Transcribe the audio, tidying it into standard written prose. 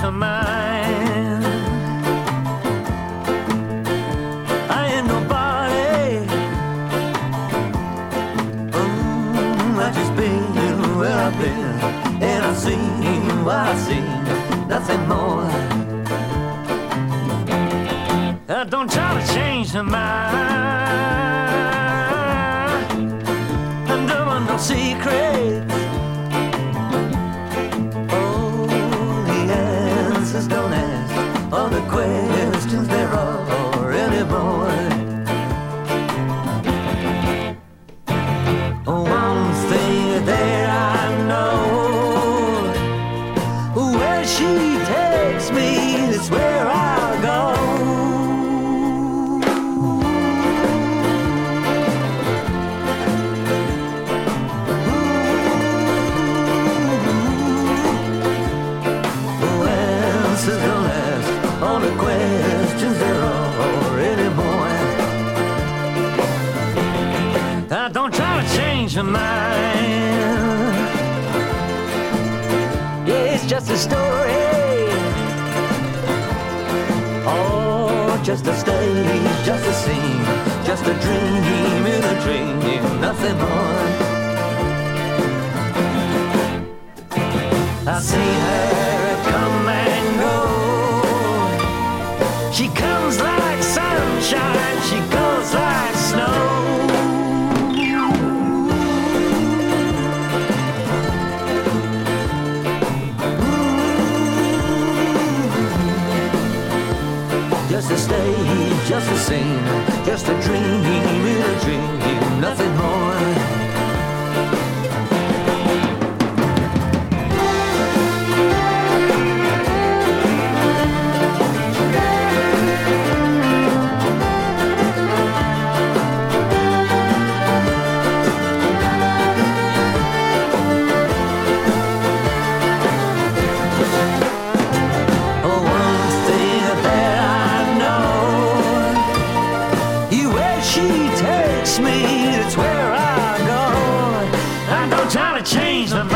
her mind. I ain't nobody. I just been where I've been, and I've seen what I've seen, nothing more. Don't try to change her mind. I'm doing no secrets. Oh, the answers don't ask all the questions there are anymore. One thing that I know, where she takes me, that's where I'll go. All the questions there are anymore. Don't try to change her mind. Yeah, it's just a story. Oh, just a stage, just a scene, just a dream in a dream, nothing more. I see her come and go. She comes like sunshine, she goes like snow. Just a stage, just a scene, just a dream in a dream, nothing more. She takes me, it's where I go. I don't try to change the